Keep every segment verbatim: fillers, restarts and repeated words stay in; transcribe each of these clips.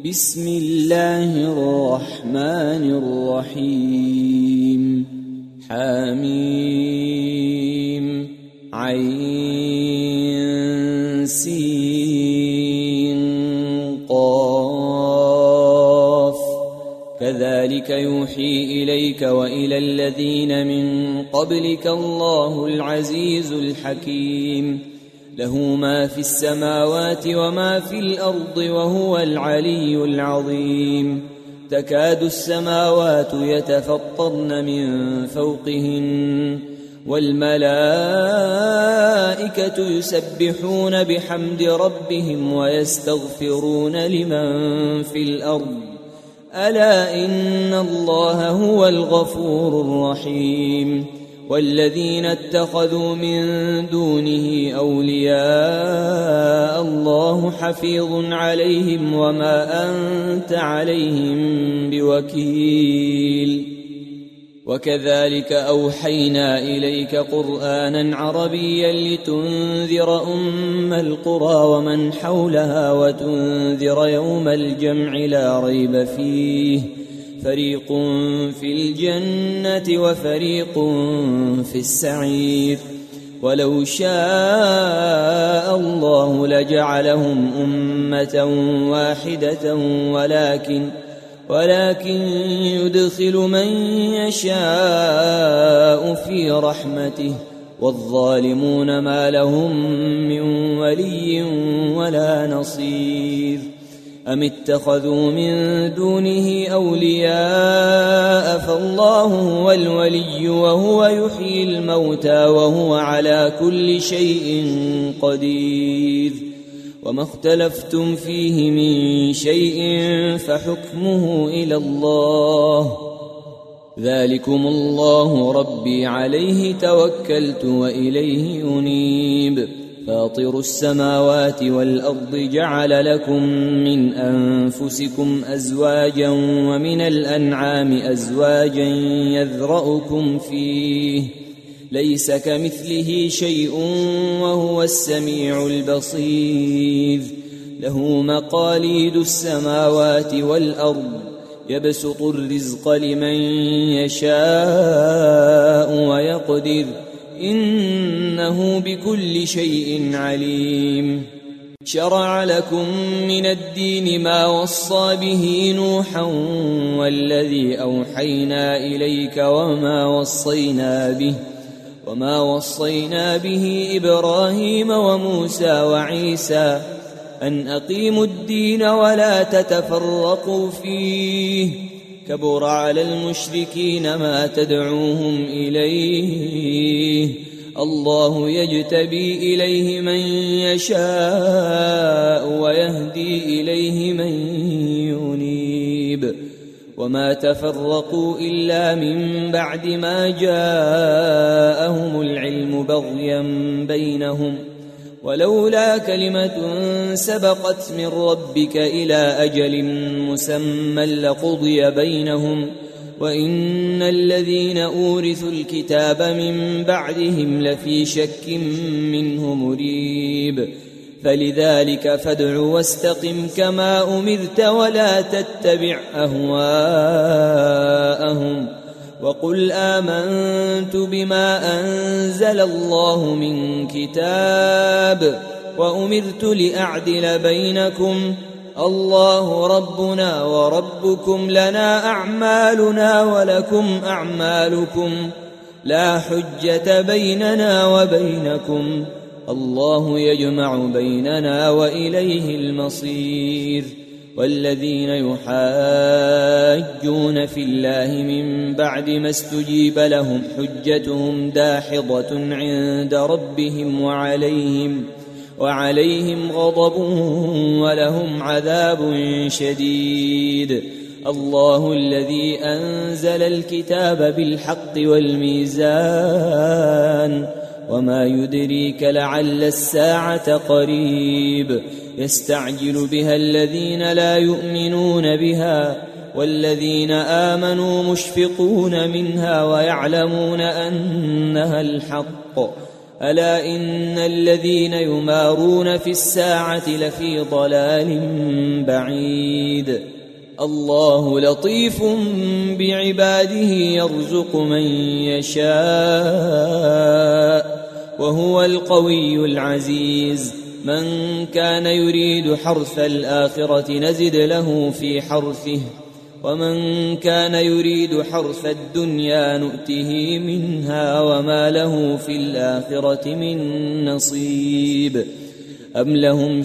بسم الله الرحمن الرحيم حميم عين سين قاف كذلك يوحي إليك وإلى الذين من قبلك الله العزيز الحكيم له ما في السماوات وما في الأرض وهو العلي العظيم تكاد السماوات يتفطرن من فوقهن والملائكة يسبحون بحمد ربهم ويستغفرون لمن في الأرض ألا إن الله هو الغفور الرحيم والذين اتخذوا من دونه أولياء الله حفيظ عليهم وما أنت عليهم بوكيل وكذلك أوحينا إليك قرآنا عربيا لتنذر أم القرى ومن حولها وتنذر يوم الجمع لا ريب فيه فريق في الجنة وفريق في السعير ولو شاء الله لجعلهم أمة واحدة ولكن ولكن يدخل من يشاء في رحمته والظالمون ما لهم من ولي ولا نصير أم اتخذوا من دونه أولياء فالله هو الولي وهو يحيي الموتى وهو على كل شيء قدير وما اختلفتم فيه من شيء فحكمه إلى الله ذلكم الله ربي عليه توكلت وإليه أنيب فاطر السماوات والأرض جعل لكم من أنفسكم أزواجا ومن الأنعام أزواجا يذرأكم فيه ليس كمثله شيء وهو السميع البصير له مقاليد السماوات والأرض يبسط الرزق لمن يشاء ويقدر إنه بكل شيء عليم شرع لكم من الدين ما وصى به نوحا والذي أوحينا إليك وما وصينا به وما وصينا به إبراهيم وموسى وعيسى أن أقيموا الدين ولا تتفرقوا فيه كبر على المشركين ما تدعوهم إليه الله يجتبي إليه من يشاء ويهدي إليه من ينيب وما تفرقوا إلا من بعد ما جاءهم العلم بغيا بينهم ولولا كلمة سبقت من ربك إلى أجل مسمى لقضي بينهم وإن الذين أورثوا الكتاب من بعدهم لفي شك منه مريب فلذلك فادع واستقم كما أمرت ولا تتبع أهواءهم وقل آمنت بما أنزل الله من كتاب وأمرت لأعدل بينكم الله ربنا وربكم لنا أعمالنا ولكم أعمالكم لا حجة بيننا وبينكم الله يجمع بيننا وإليه المصير والذين يحاجون في الله من بعد ما استجيب لهم حجتهم داحضة عند ربهم وعليهم وعليهم غضب ولهم عذاب شديد الله الذي أنزل الكتاب بالحق والميزان وما يدريك لعل الساعة قريب يستعجل بها الذين لا يؤمنون بها والذين آمنوا مشفقون منها ويعلمون أنها الحق ألا إن الذين يمارون في الساعة لفي ضلال بعيد الله لطيف بعباده يرزق من يشاء وهو القوي العزيز من كان يريد حرث الآخرة نزد له في حرثه ومن كان يريد حرث الدنيا نؤته منها وما له في الآخرة من نصيب أم لهم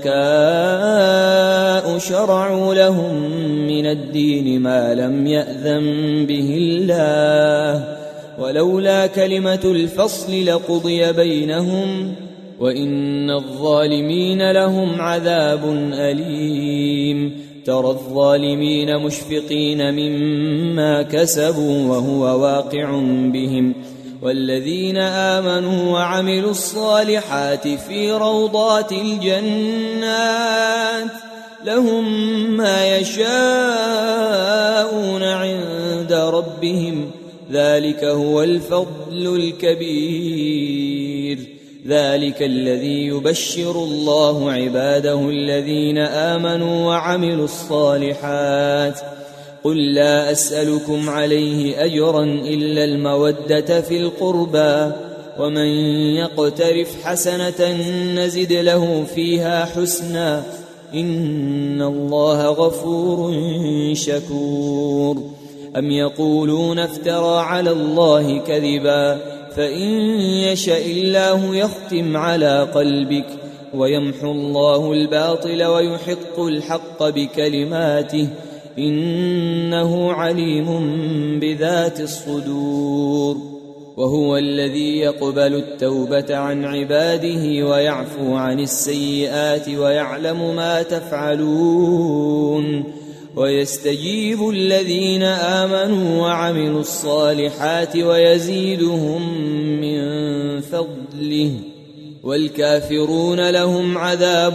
شركاء شرعوا لهم من الدين ما لم يأذن به الله ولولا كلمة الفصل لقضي بينهم وإن الظالمين لهم عذاب أليم ترى الظالمين مشفقين مما كسبوا وهو واقع بهم والذين آمنوا وعملوا الصالحات في روضات الجنات لهم ما يشاءون عند ربهم ذلك هو الفضل الكبير ذلك الذي يبشر الله عباده الذين آمنوا وعملوا الصالحات قل لا أسألكم عليه أجرا إلا المودة في القربى ومن يقترف حسنة نزد له فيها حسنا إن الله غفور شكور أم يقولون افترى على الله كذبا فإن يشاء الله يختم على قلبك ويمحو الله الباطل ويحق الحق بكلماته إنه عليم بذات الصدور وهو الذي يقبل التوبة عن عباده ويعفو عن السيئات ويعلم ما تفعلون ويستجيب الذين آمنوا وعملوا الصالحات ويزيدهم من فضله والكافرون لهم عذاب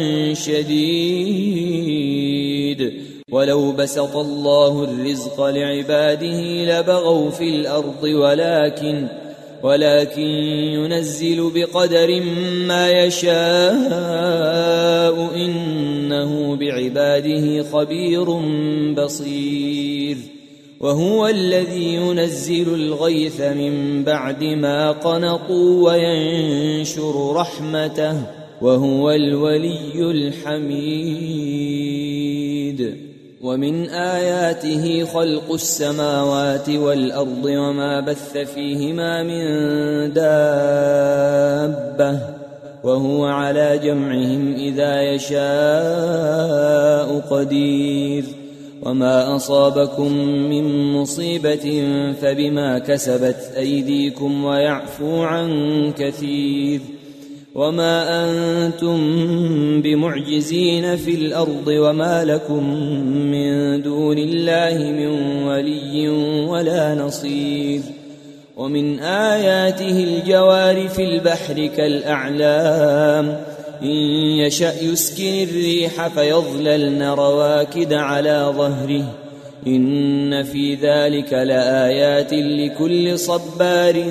شديد ولو بسط الله الرزق لعباده لبغوا في الأرض ولكن ولكن ينزل بقدر ما يشاء إنه بعباده خبير بصير وهو الذي ينزل الغيث من بعد ما قنطوا وينشر رحمته وهو الولي الحميد ومن آياته خلق السماوات والأرض وما بث فيهما من دابة وهو على جمعهم إذا يشاء قدير وما أصابكم من مصيبة فبما كسبت أيديكم ويعفو عن كثير وما أنتم بمعجزين في الأرض وما لكم من دون الله من ولي ولا نصير ومن آياته الجوار في البحر كالأعلام إن يشأ يسكن الريح فيظللن رواكد على ظهره إن في ذلك لآيات لكل صبار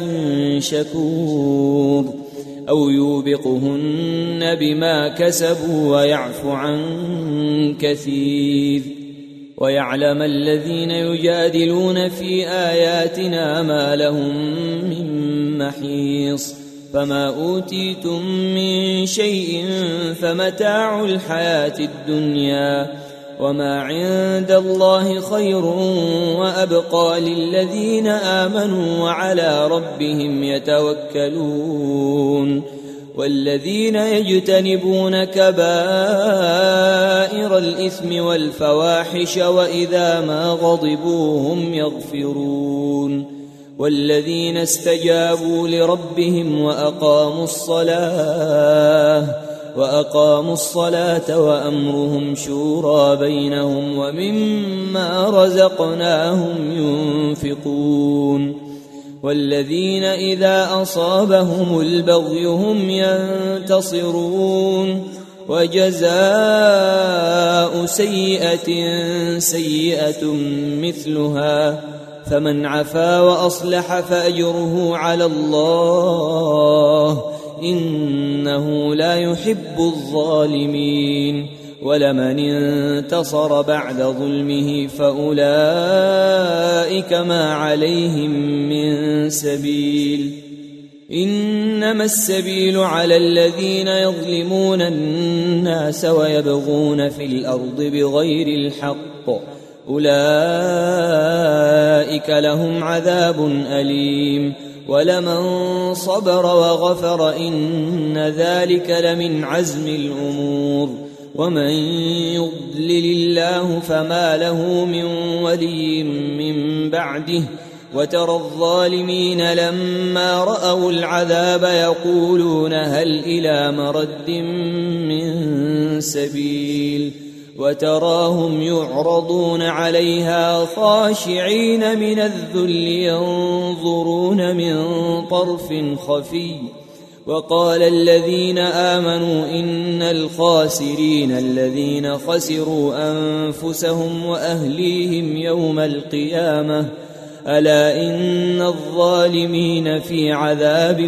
شكور أو يوبقهن بما كسبوا ويعفو عن كثير ويعلم الذين يجادلون في آياتنا ما لهم من محيص فما أوتيتم من شيء فمتاع الحياة الدنيا وما عند الله خير وأبقى للذين آمنوا وعلى ربهم يتوكلون والذين يجتنبون كبائر الإثم والفواحش وإذا ما غضبوا هم يغفرون والذين استجابوا لربهم وأقاموا الصلاة وأقاموا الصلاة وأمرهم شورى بينهم ومما رزقناهم ينفقون والذين إذا أصابهم البغي هم ينتصرون وجزاء سيئة سيئة مثلها فمن عفا وأصلح فأجره على الله إنه لا يحب الظالمين ولمن انتصر بعد ظلمه فأولئك ما عليهم من سبيل إنما السبيل على الذين يظلمون الناس ويبغون في الأرض بغير الحق أولئك لهم عذاب أليم ولمن صبر وغفر إن ذلك لمن عزم الأمور ومن يضلل الله فما له من ولي من بعده وترى الظالمين لما رأوا العذاب يقولون هل إلى مرد من سبيل وتراهم يعرضون عليها خاشعين من الذل ينظرون من طرف خفي وقال الذين آمنوا إن الخاسرين الذين خسروا أنفسهم وأهليهم يوم القيامة ألا إن الظالمين في عذاب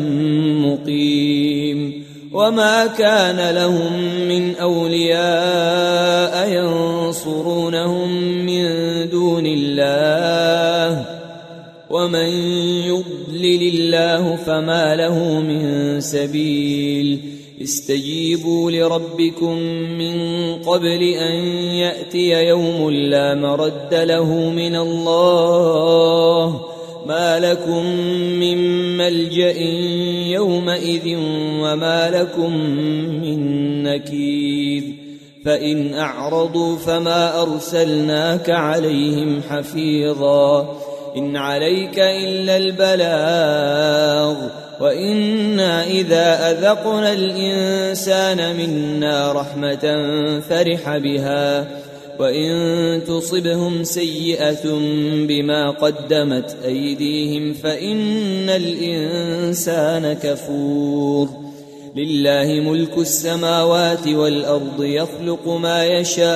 مقيم وما كان لهم من أولياء ينصرونهم من دون الله ومن يضلل الله فما له من سبيل استجيبوا لربكم من قبل أن يأتي يوم لا مرد له من الله ما لكم من ملجأ يومئذ وما لكم من نكير فإن أعرضوا فما أرسلناك عليهم حفيظا إن عليك إلا البلاغ وإنا إذا أذقنا الإنسان منا رحمة فرح بها وإن تصبهم سيئة بما قدمت أيديهم فإن الإنسان كفور لله ملك السماوات والأرض يخلق ما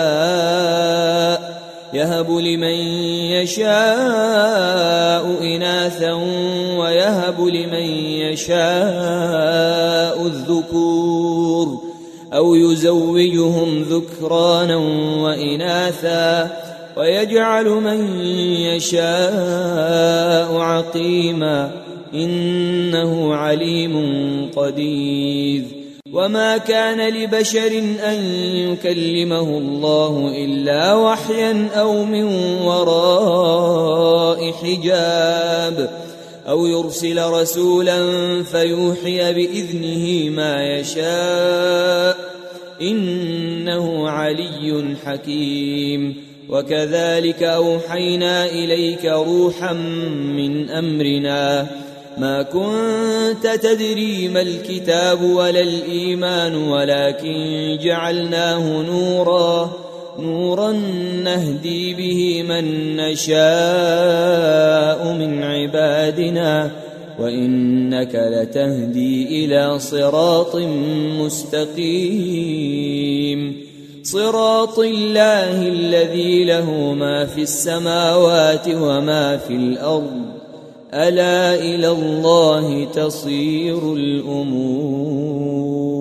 يشاء يهب لمن يشاء إناثا ويهب لمن يشاء الذكور أو يزوجهم ذكرانا وإناثا ويجعل من يشاء عقيما إنه عليم قدير وما كان لبشر أن يكلمه الله إلا وحيا أو من وراء حجاب أو يرسل رسولا فيوحي بإذنه ما يشاء إنه علي حكيم وكذلك أوحينا إليك روحا من أمرنا ما كنت تدري ما الكتاب ولا الإيمان ولكن جعلناه نورا نورا نهدي به من نشاء من عبادنا وإنك لتهدي إلى صراط مستقيم صراط الله الذي له ما في السماوات وما في الأرض ألا إلى الله تصير الأمور